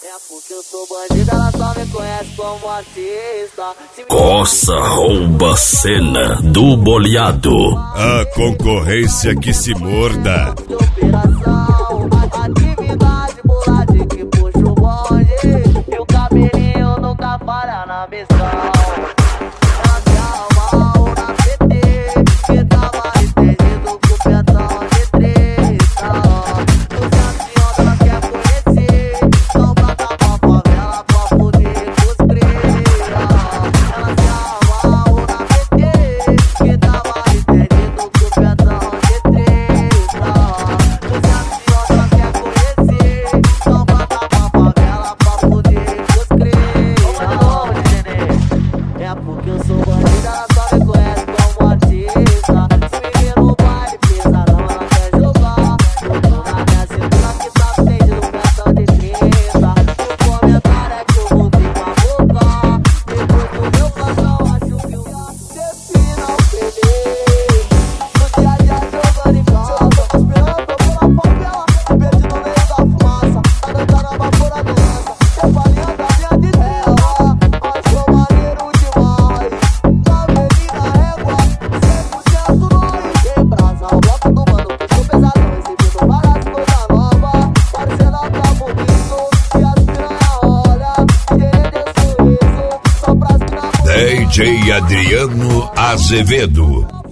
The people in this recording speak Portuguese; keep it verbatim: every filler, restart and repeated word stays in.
É porque eu sou bandido, ela só me conhece como artista. Coça rouba cena do boleado. A concorrência que se morda. De operação, atividade bolade que puxa o bonde. E o cabelinho nunca falha na missão. Ela se arrumou na P T, que tava estendido com o petão de treta. O campeão ela quer conhecer, então bata pra favela pra poder construir. Ela se arrumou na P T, que tava estendido com o petão de treta. O campeão ela quer conhecer, então bata pra favela pra poder construir. É porque eu sou bandida, ela só me conhece como artista. Se me ver no baile pesadão, ela quer jogar. Eu tô na minha cintura que tá estendido no petão de trinta. O comentário é que eu vou vir pra boca. Depois do meu canção, acho que eu defino ao feliz. No dia a dia jogando em casa, tô esperando pela favela, perdido no meio da fumaça. Tá cantando a vapora doença, eu falei da minha de tela. Mas sou maneiro demais, cabelinho na régua, cem por cento nós. Quebrasa o bloco do mano, que sou pesadão, exibindo várias coisas novas. Parecendo tá bonito, e as piranha olha, querendo esse sorriso, só pras mina. D J Adriano Azevedo.